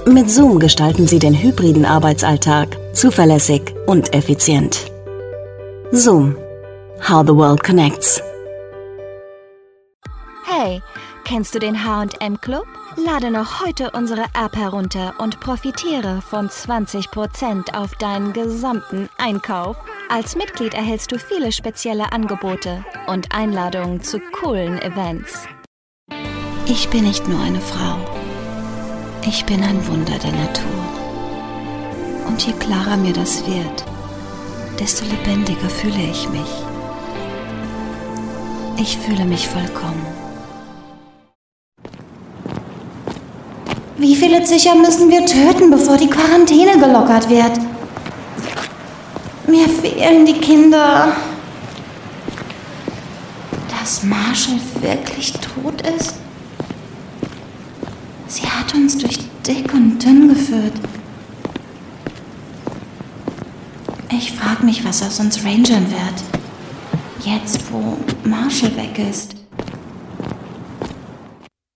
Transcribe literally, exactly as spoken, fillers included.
Mit Zoom gestalten Sie den hybriden Arbeitsalltag zuverlässig und effizient. Zoom. How the world connects. Hey, kennst du den H und M Club? Lade noch heute unsere App herunter und profitiere von zwanzig Prozent auf deinen gesamten Einkauf. Als Mitglied erhältst du viele spezielle Angebote und Einladungen zu coolen Events. Ich bin nicht nur eine Frau. Ich bin ein Wunder der Natur. Und je klarer mir das wird, desto lebendiger fühle ich mich. Ich fühle mich vollkommen. Wie viele Züchter müssen wir töten, bevor die Quarantäne gelockert wird? Mir fehlen die Kinder. Dass Marshall wirklich tot ist? Sie hat uns durch dick und dünn geführt. Ich frage mich, was aus uns Rangern wird. Jetzt, wo Marshall weg ist.